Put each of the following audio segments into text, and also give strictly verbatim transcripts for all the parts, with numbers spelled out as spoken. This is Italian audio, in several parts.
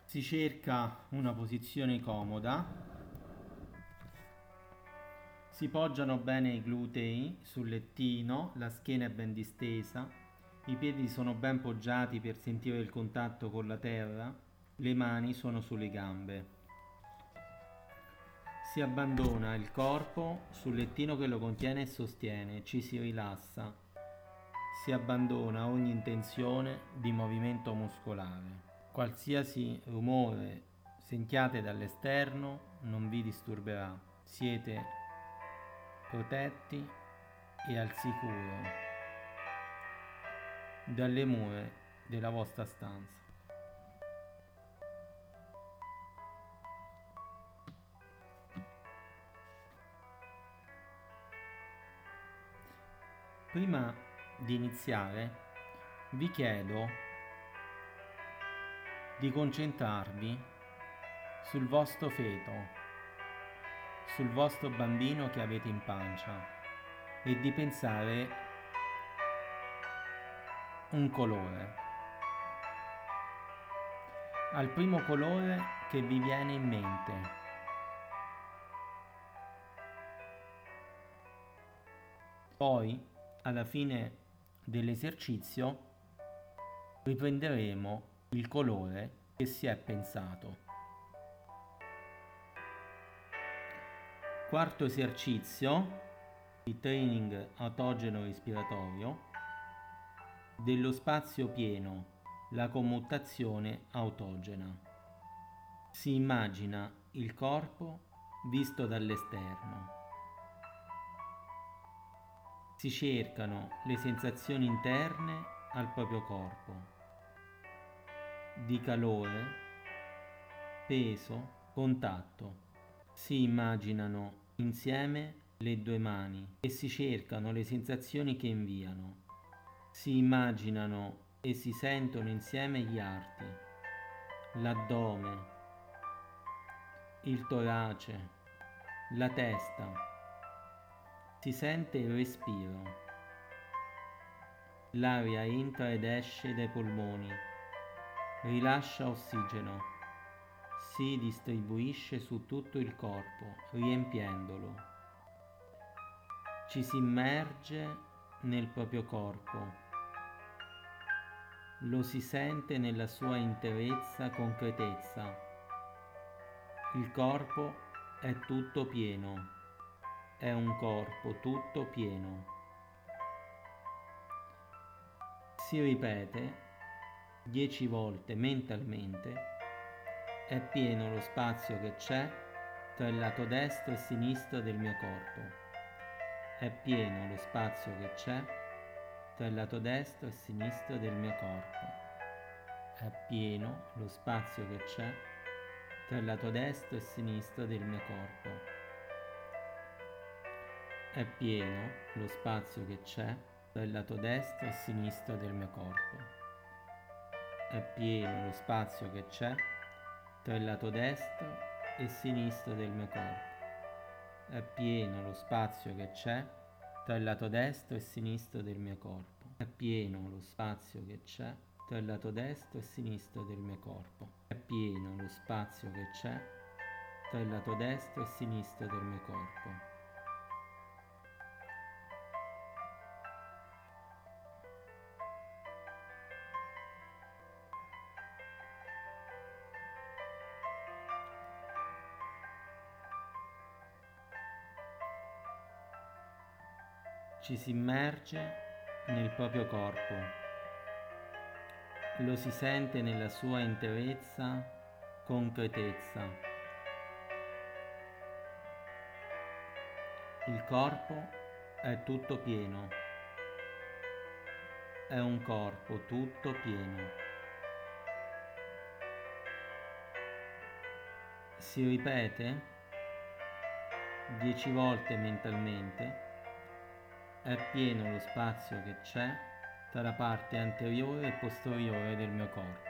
Si cerca una posizione comoda, si poggiano bene i glutei sul lettino, la schiena è ben distesa, i piedi sono ben poggiati per sentire il contatto con la terra, le mani sono sulle gambe. Si abbandona il corpo sul lettino che lo contiene e sostiene, ci si rilassa, si abbandona ogni intenzione di movimento muscolare. Qualsiasi rumore sentiate dall'esterno non vi disturberà, siete protetti e al sicuro dalle mura della vostra stanza. Prima di iniziare vi chiedo di concentrarvi sul vostro feto, sul vostro bambino che avete in pancia e di pensare un colore, al primo colore che vi viene in mente. Poi, alla fine dell'esercizio, riprenderemo il colore che si è pensato. Quarto esercizio di training autogeno respiratorio dello spazio pieno, la commutazione autogena. Si immagina il corpo visto dall'esterno. Si cercano le sensazioni interne al proprio corpo, di calore, peso, contatto. Si immaginano insieme le due mani e si cercano le sensazioni che inviano. Si immaginano e si sentono insieme gli arti, l'addome, il torace, la testa. Si sente il respiro. L'aria entra ed esce dai polmoni, rilascia ossigeno, si distribuisce su tutto il corpo, riempiendolo. Ci si immerge nel proprio corpo. Lo si sente nella sua interezza, concretezza. Il corpo è tutto pieno, è un corpo tutto pieno. Si ripete dieci volte mentalmente: è pieno lo spazio che c'è tra il lato destro e sinistro del mio corpo. È pieno lo spazio che c'è tra il lato destro e sinistro del mio corpo. È pieno lo spazio che c'è tra il lato destro e sinistro del mio corpo. È pieno lo spazio che c'è tra il lato destro e sinistro del mio corpo. È pieno lo spazio che c'è tra il lato destro e sinistro del mio corpo. È pieno lo spazio che c'è tra il lato destro e sinistro del mio corpo. È pieno lo spazio che c'è tra il lato destro e sinistro del mio corpo. È pieno lo spazio che c'è tra il lato destro e sinistro del mio corpo. Ci si immerge nel proprio corpo, lo si sente nella sua interezza, concretezza. Il corpo è tutto pieno, è un corpo tutto pieno. Si ripete dieci volte mentalmente: è pieno lo spazio che c'è tra la parte anteriore e posteriore del mio corpo.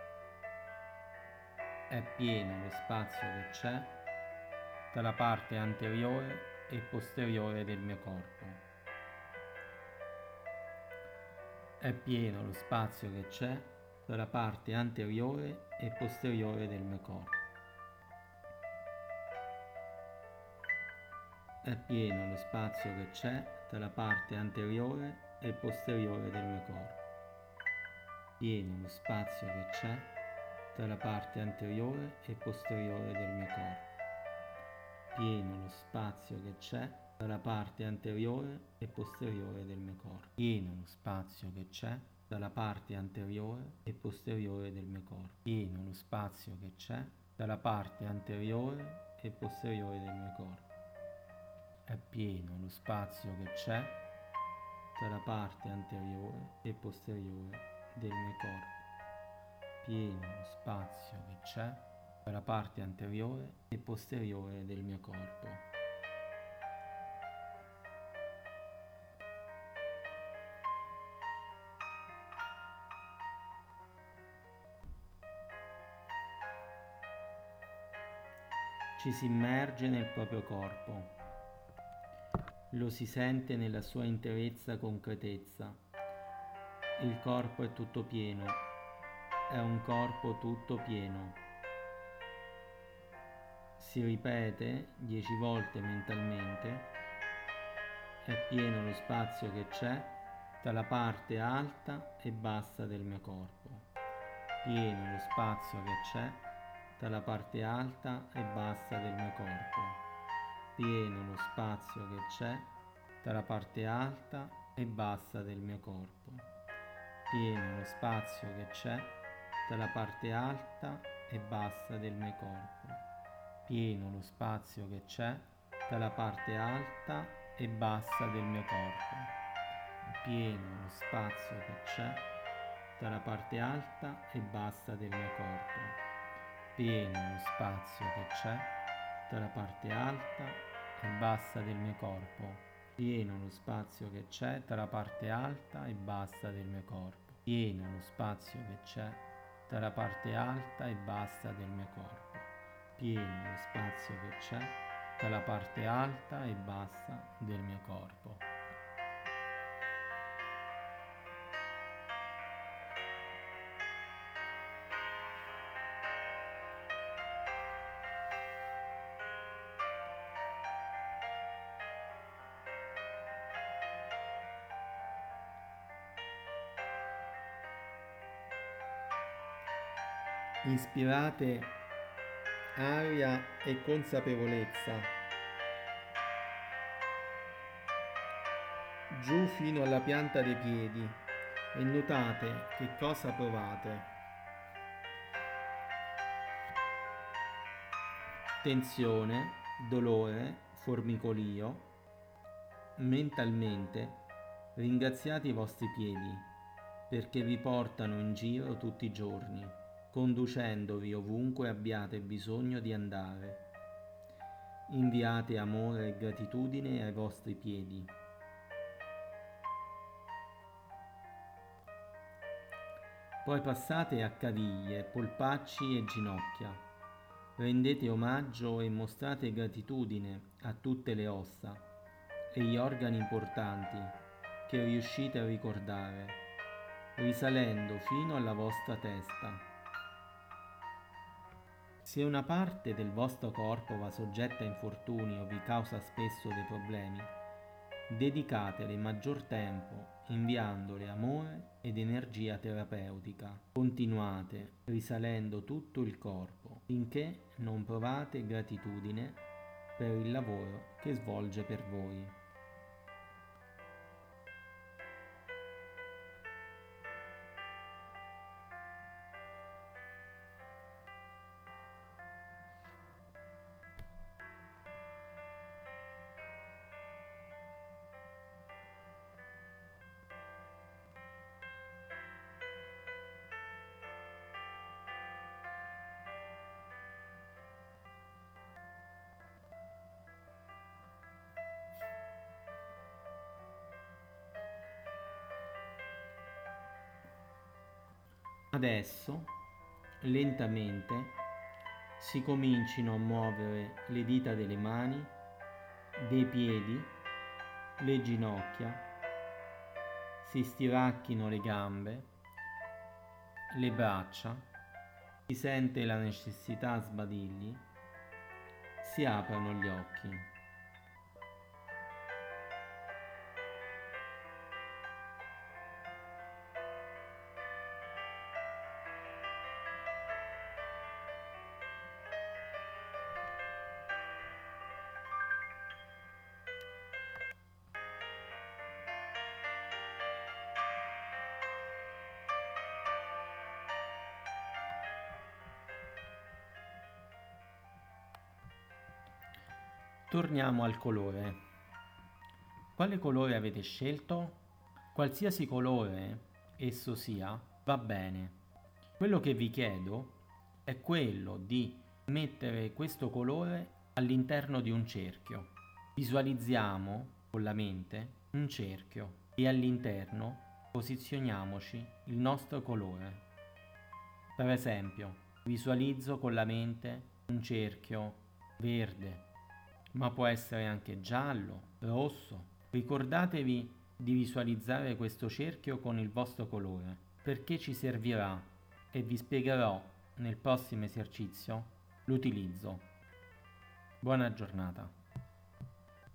È pieno lo spazio che c'è tra la parte anteriore e posteriore del mio corpo. È pieno lo spazio che c'è tra la parte anteriore e posteriore del mio corpo. È pieno lo spazio che c'è tra la parte anteriore e posteriore del mio corpo. Pieno lo spazio che c'è tra la parte anteriore e posteriore del mio corpo. Pieno lo spazio che c'è tra la parte anteriore e posteriore del mio corpo. Pieno lo spazio che c'è dalla parte anteriore e posteriore del mio corpo. Pieno lo spazio che c'è dalla parte anteriore e posteriore del mio corpo. È pieno lo spazio che c'è tra la parte anteriore e posteriore del mio corpo. Pieno lo spazio che c'è tra la parte anteriore e posteriore del mio corpo. Ci si immerge nel proprio corpo, lo si sente nella sua interezza concretezza. Il corpo è tutto pieno, è un corpo tutto pieno. Si ripete dieci volte mentalmente: è pieno lo spazio che c'è tra la parte alta e bassa del mio corpo. Pieno lo spazio che c'è tra la parte alta e bassa del mio corpo. Pieno lo spazio che c'è tra la parte alta e bassa del mio corpo. Pieno lo spazio che c'è tra la parte alta e bassa del mio corpo. Pieno lo spazio che c'è tra la parte alta e bassa del mio corpo. Pieno lo spazio che c'è tra la parte alta e bassa del mio corpo. Pieno lo spazio che c'è tra la parte alta e bassa del mio corpo. Pieno lo spazio che c'è tra la parte alta e bassa del mio corpo. Pieno lo spazio che c'è tra la parte alta e bassa del mio corpo. Pieno lo spazio che c'è tra la parte alta e bassa del mio corpo. Inspirate aria e consapevolezza giù fino alla pianta dei piedi e notate che cosa provate. Tensione, dolore, formicolio. Mentalmente ringraziate i vostri piedi perché vi portano in giro tutti i giorni, conducendovi ovunque abbiate bisogno di andare. Inviate amore e gratitudine ai vostri piedi. Poi passate a caviglie, polpacci e ginocchia. Rendete omaggio e mostrate gratitudine a tutte le ossa e gli organi importanti che riuscite a ricordare, risalendo fino alla vostra testa. Se una parte del vostro corpo va soggetta a infortuni o vi causa spesso dei problemi, dedicatele maggior tempo inviandole amore ed energia terapeutica. Continuate risalendo tutto il corpo finché non provate gratitudine per il lavoro che svolge per voi. Adesso, lentamente, si comincino a muovere le dita delle mani, dei piedi, le ginocchia, si stiracchino le gambe, le braccia, si sente la necessità sbadigli, si aprono gli occhi. Torniamo al colore. Quale colore avete scelto? Qualsiasi colore esso sia, va bene. Quello che vi chiedo è quello di mettere questo colore all'interno di un cerchio. Visualizziamo con la mente un cerchio e all'interno posizioniamoci il nostro colore. Per esempio, visualizzo con la mente un cerchio verde, ma può essere anche giallo, rosso. Ricordatevi di visualizzare questo cerchio con il vostro colore, perché ci servirà e vi spiegherò nel prossimo esercizio l'utilizzo. Buona giornata.